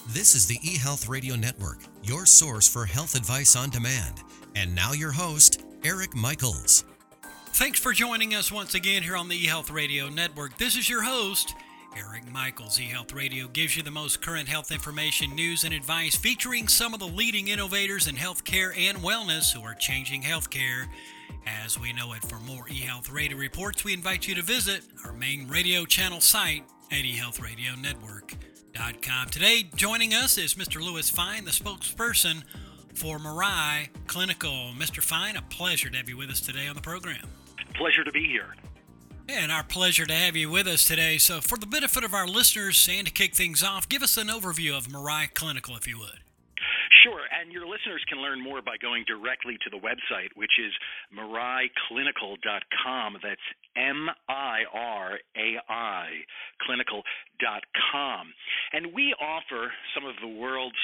This is the eHealth Radio Network, your source for health advice on demand. And now your host, Eric Michaels. Thanks for joining us once again here on the eHealth Radio Network. This is your host, Eric Michaels. eHealth Radio gives you the most current health information, news, and advice featuring some of the leading innovators in healthcare and wellness who are changing healthcare as we know it. For more eHealth Radio reports, we invite you to visit our main radio channel site at eHealthRadioNetwork.com. Today, joining us is Mr. Louis Fine, the spokesperson for Mirai Clinical. Mr. Fine, a pleasure to have you with us today on the program. Pleasure to be here. And our pleasure to have you with us today. So for the benefit of our listeners and to kick things off, give us an overview of Mirai Clinical, if you would. Sure, and your listeners can learn more by going directly to the website, which is MiraiClinical.com. That's MIRAI Clinical.com. And we offer some of the world's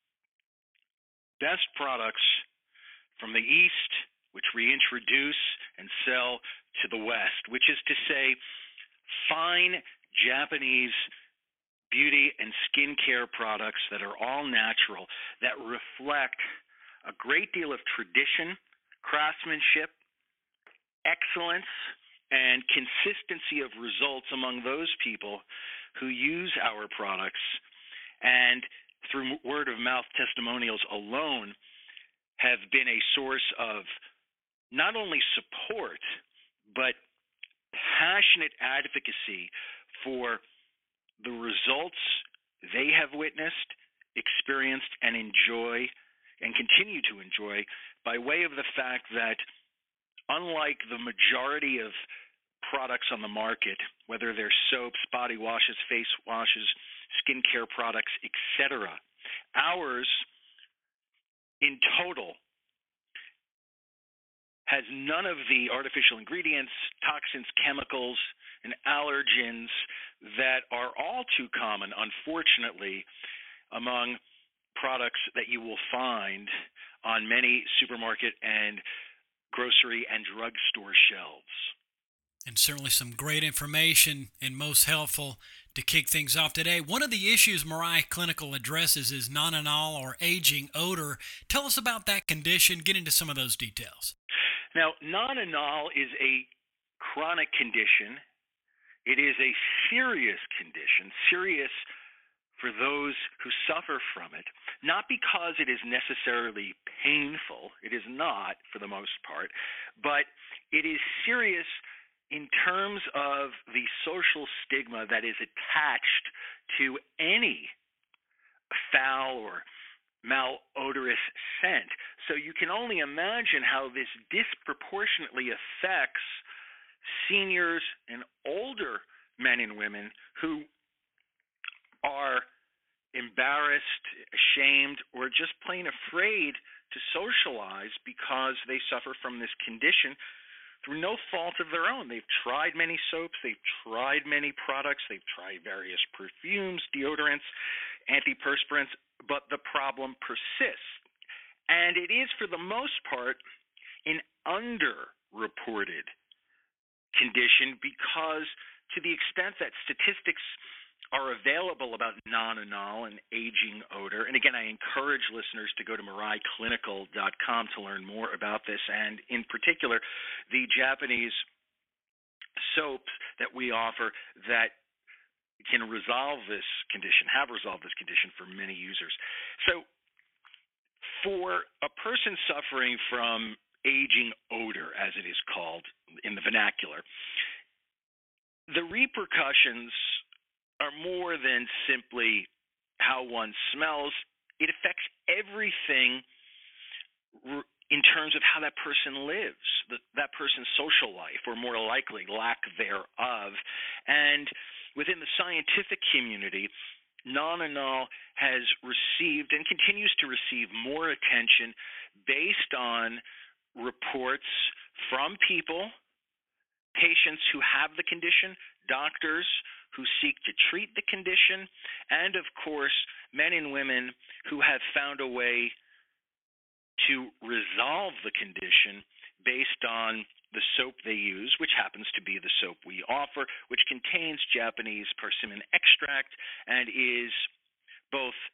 best products from the East, which we introduce and sell to the West, which is to say, fine Japanese beauty and skincare products that are all natural, that reflect a great deal of tradition, craftsmanship, excellence, and consistency of results among those people who use our products, and through word of mouth testimonials alone have been a source of not only support but passionate advocacy for the results they have witnessed, experienced, and enjoy, and continue to enjoy, by way of the fact that unlike the majority of products on the market, whether they're soaps, body washes, face washes, skincare products, etc., ours in total has none of the artificial ingredients, toxins, chemicals, and allergens that are all too common, unfortunately, among products that you will find on many supermarket and grocery and drugstore shelves. And certainly some great information and most helpful to kick things off today. One of the issues Mirai Clinical addresses is nonanol or aging odor. Tell us about that condition. Get into some of those details. Now, nonanol is a chronic condition. It is a serious condition, serious for those who suffer from it, not because it is necessarily painful. It is not, for the most part, but it is serious in terms of the social stigma that is attached to any foul or malodorous scent. So you can only imagine how this disproportionately affects seniors and older men and women who are embarrassed, ashamed, or just plain afraid to socialize because they suffer from this condition through no fault of their own. They've tried many soaps, they've tried many products, they've tried various perfumes, deodorants, antiperspirants, but the problem persists. And it is, for the most part, an underreported condition because, to the extent that statistics are available about nonanol and aging odor, and again, I encourage listeners to go to MiraiClinical.com to learn more about this, and in particular, the Japanese soaps that we offer that can resolve this condition, have resolved this condition for many users. So for a person suffering from aging odor, as it is called in the vernacular, the repercussions are more than simply how one smells. It affects everything in terms of how that person lives, that person's social life, or more likely lack thereof. And within the scientific community, nonanol has received and continues to receive more attention based on reports from people, patients who have the condition, doctors who seek to treat the condition, and of course, men and women who have found a way to resolve the condition based on the soap they use, which happens to be the soap we offer, which contains Japanese persimmon extract and is both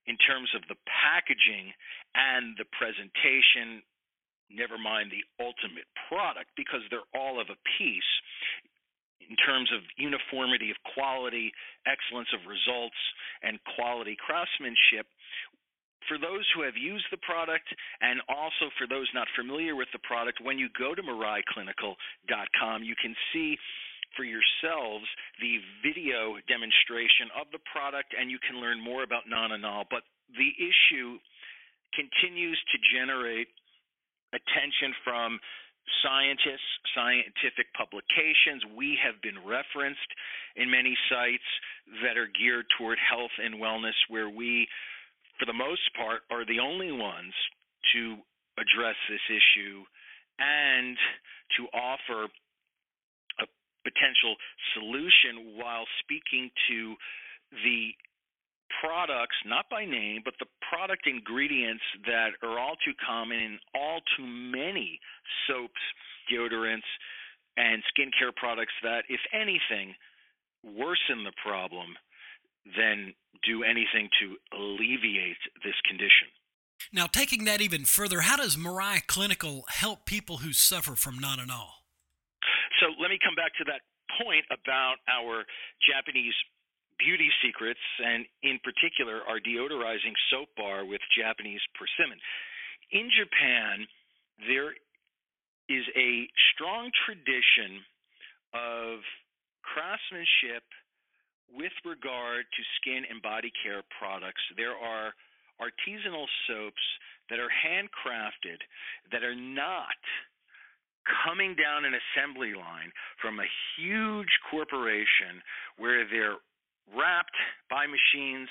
in terms of the packaging and the presentation, never mind the ultimate product, because they're all of a piece in terms of uniformity of quality, excellence of results, and quality craftsmanship. For those who have used the product, and also for those not familiar with the product, when you go to MariClinical.com, you can see for yourselves the video demonstration of the product, and you can learn more about non-anol. But the issue continues to generate attention from scientists, scientific publications. We have been referenced in many sites that are geared toward health and wellness, where we, for the most part, are the only ones to address this issue and to offer a potential solution while speaking to the products, not by name, but the product ingredients that are all too common in all too many soaps, deodorants, and skincare products that, if anything, worsen the problem than do anything to alleviate this condition. Now, taking that even further, how does Mirai Clinical help people who suffer from non-anol? So let me come back to that point about our Japanese beauty secrets, and in particular our deodorizing soap bar with Japanese persimmon. In Japan, there is a strong tradition of craftsmanship with regard to skin and body care products. There are artisanal soaps that are handcrafted, that are not coming down an assembly line from a huge corporation where they're wrapped by machines,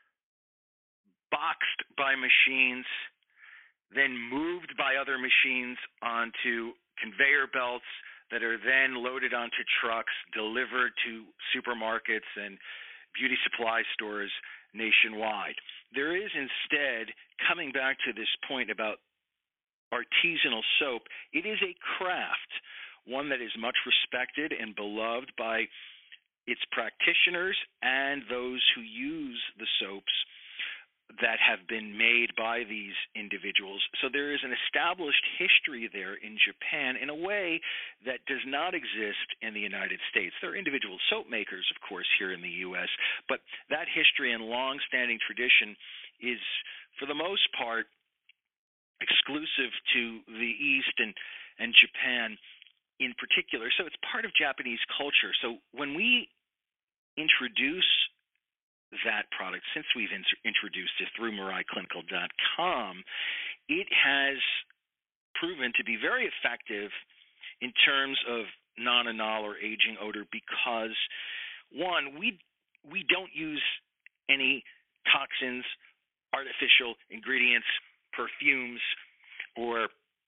boxed by machines, then moved by other machines onto conveyor belts that are then loaded onto trucks, delivered to supermarkets and beauty supply stores nationwide. There is instead, coming back to this point about artisanal soap, it is a craft, one that is much respected and beloved by its practitioners and those who use the soaps that have been made by these individuals. So there is an established history there in Japan in a way that does not exist in the United States. There are individual soap makers, of course, here in the U.S., but that history and long-standing tradition is, for the most part, exclusive to the East and Japan in particular. So it's part of Japanese culture. So when we introduce that product, since we've introduced it through MariClinical.com, it has proven to be very effective in terms of non-anol or aging odor because, one, we don't use any toxins, artificial ingredients, perfumes, or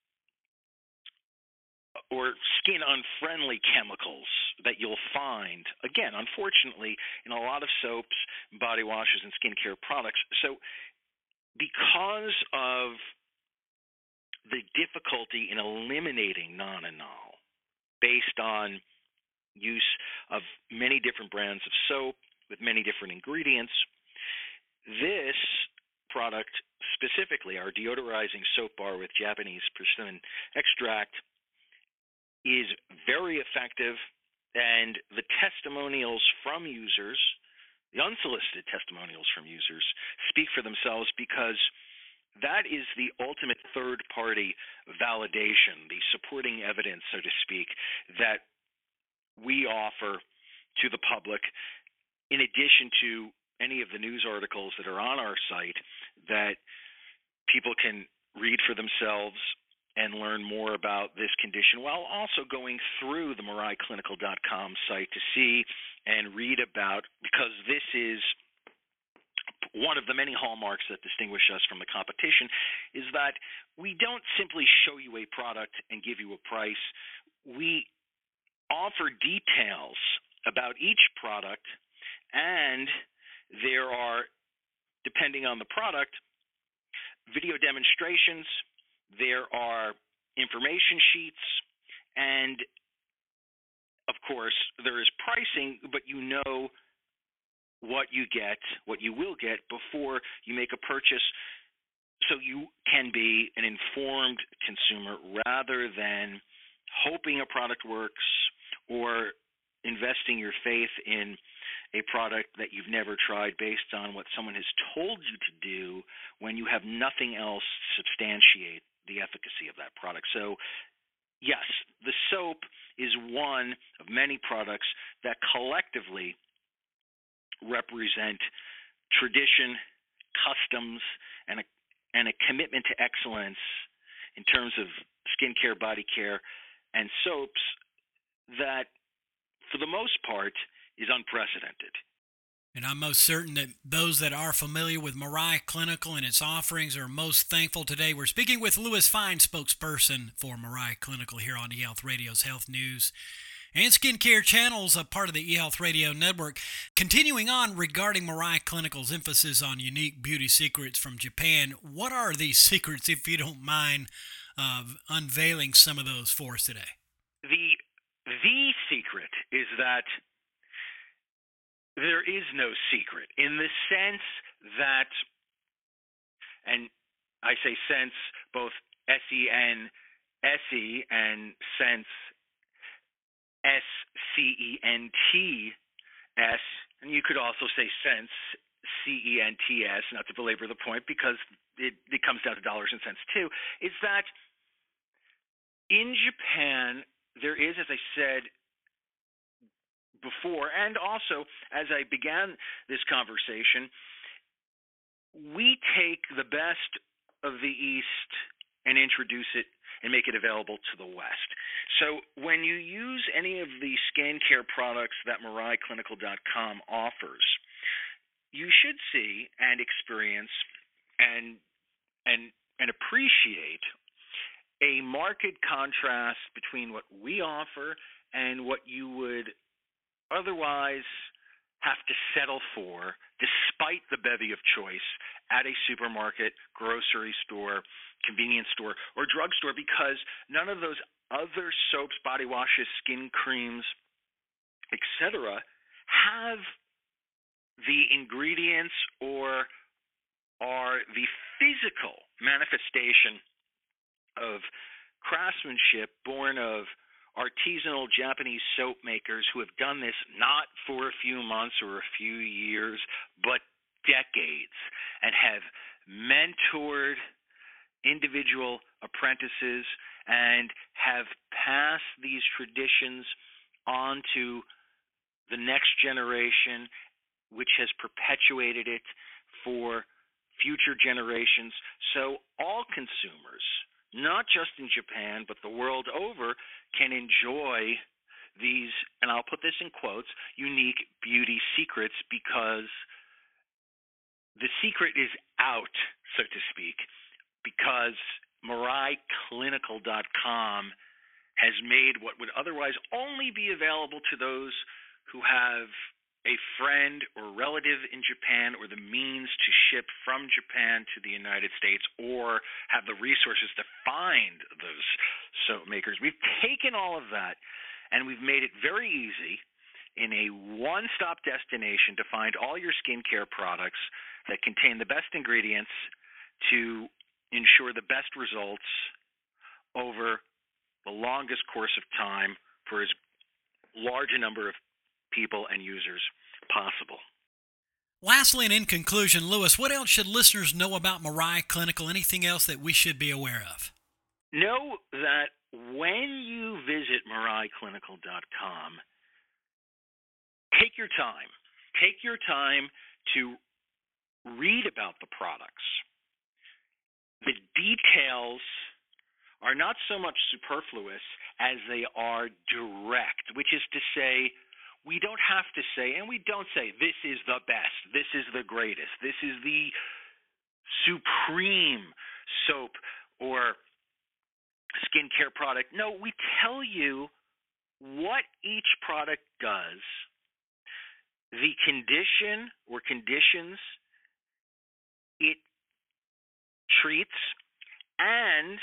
skin unfriendly chemicals that you'll find, again, unfortunately, in a lot of soaps, body washes, and skincare products. So because of the difficulty in eliminating non-anol based on use of many different brands of soap with many different ingredients, this product specifically, our deodorizing soap bar with Japanese persimmon extract, is very effective, and the testimonials from users, the unsolicited testimonials from users, speak for themselves because that is the ultimate third-party validation, the supporting evidence, so to speak, that we offer to the public, in addition to any of the news articles that are on our site that people can read for themselves and learn more about this condition, while also going through the MariClinical.com site to see and read about, because this is one of the many hallmarks that distinguish us from the competition, is that we don't simply show you a product and give you a price. We offer details about each product, and there are, depending on the product, video demonstrations, there are information sheets, and of course there is pricing, but you know what you will get before you make a purchase, so you can be an informed consumer rather than hoping a product works or investing your faith in a product that you've never tried based on what someone has told you to do when you have nothing else to substantiate the efficacy of that product. So yes, the soap is one of many products that collectively represent tradition, customs, and a commitment to excellence in terms of skincare, body care, and soaps that, for the most part, is unprecedented. And I'm most certain that those that are familiar with Mirai Clinical and its offerings are most thankful today. We're speaking with Louis Fine, spokesperson for Mirai Clinical here on eHealth Radio's Health News and Skincare channels, a part of the eHealth Radio Network. Continuing on regarding Mirai Clinical's emphasis on unique beauty secrets from Japan, what are these secrets, if you don't mind unveiling some of those for us today? The secret is that there is no secret, in the sense that, and I say sense, both S-E-N-S-E and sense, S-C-E-N-T-S, and you could also say sense, C-E-N-T-S, not to belabor the point because it comes down to dollars and cents too, is that in Japan, there is, as I said before, and also as I began this conversation, we take the best of the East and introduce it and make it available to the West. So when you use any of the skincare products that MiraiClinical.com offers, you should see and experience and appreciate a marked contrast between what we offer and what you would otherwise have to settle for, despite the bevy of choice at a supermarket, grocery store, convenience store, or drugstore, because none of those other soaps, body washes, skin creams, etc., have the ingredients or are the physical manifestation of craftsmanship born of artisanal Japanese soap makers who have done this not for a few months or a few years, but decades, and have mentored individual apprentices and have passed these traditions on to the next generation, which has perpetuated it for future generations. So all consumers, not just in Japan, but the world over, can enjoy these, and I'll put this in quotes, unique beauty secrets, because the secret is out, so to speak, because MiraiClinical.com has made what would otherwise only be available to those who have a friend or relative in Japan or the means to ship from Japan to the United States or have the resources to find those soap makers. We've taken all of that and we've made it very easy in a one-stop destination to find all your skincare products that contain the best ingredients to ensure the best results over the longest course of time for as large a number of people and users possible. Lastly, and in conclusion, Louis, what else should listeners know about Mirai Clinical? Anything else that we should be aware of? Know that when you visit MiraiClinical.com, take your time. Take your time to read about the products. The details are not so much superfluous as they are direct, which is to say, we don't have to say, and we don't say, this is the best, this is the greatest, this is the supreme soap or skincare product. No, we tell you what each product does, the condition or conditions it treats, and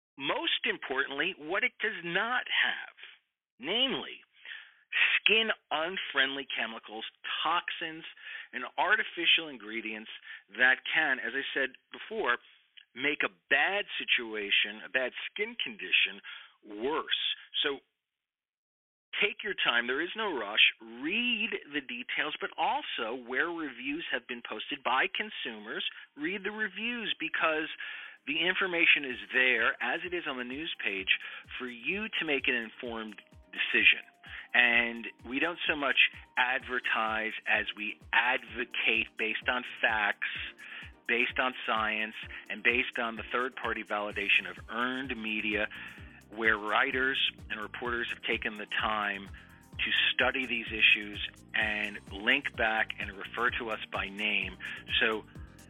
most importantly, what it does not have, namely skin unfriendly chemicals, toxins, and artificial ingredients that can, as I said before, make a bad situation, a bad skin condition, worse. So take your time. There is no rush. Read the details, but also where reviews have been posted by consumers, read the reviews, because the information is there, as it is on the news page, for you to make an informed decision. And we don't so much advertise as we advocate based on facts, based on science, and based on the third-party validation of earned media, where writers and reporters have taken the time to study these issues and link back and refer to us by name. So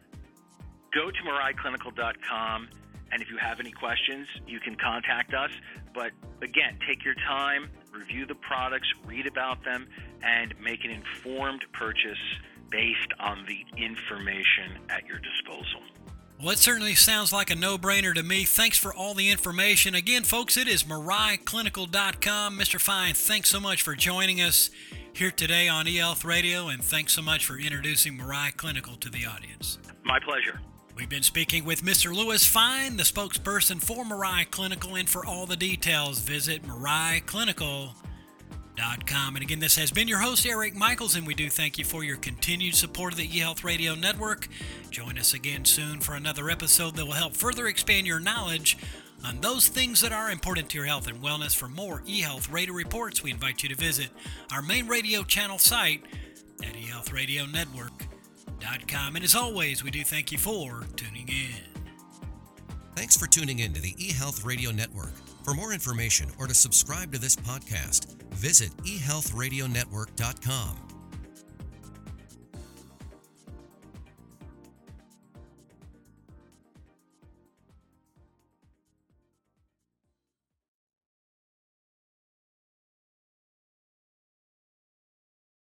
go to MariClinical.com, and if you have any questions, you can contact us. But again, take your time, review the products, read about them, and make an informed purchase based on the information at your disposal. Well, it certainly sounds like a no-brainer to me. Thanks for all the information. Again, folks, it is MariClinical.com. Mr. Fine, thanks so much for joining us here today on eHealth Radio, and thanks so much for introducing Marai Clinical to the audience. My pleasure. We've been speaking with Mr. Louis Fine, the spokesperson for Marai Clinical, and for all the details, visit MariClinical.com. And again, this has been your host, Eric Michaels, and we do thank you for your continued support of the eHealth Radio Network. Join us again soon for another episode that will help further expand your knowledge on those things that are important to your health and wellness. For more eHealth Radio reports, we invite you to visit our main radio channel site at eHealthRadioNetwork.com. And as always, we do thank you for tuning in. Thanks for tuning in to the eHealth Radio Network. For more information or to subscribe to this podcast, visit eHealthRadioNetwork.com.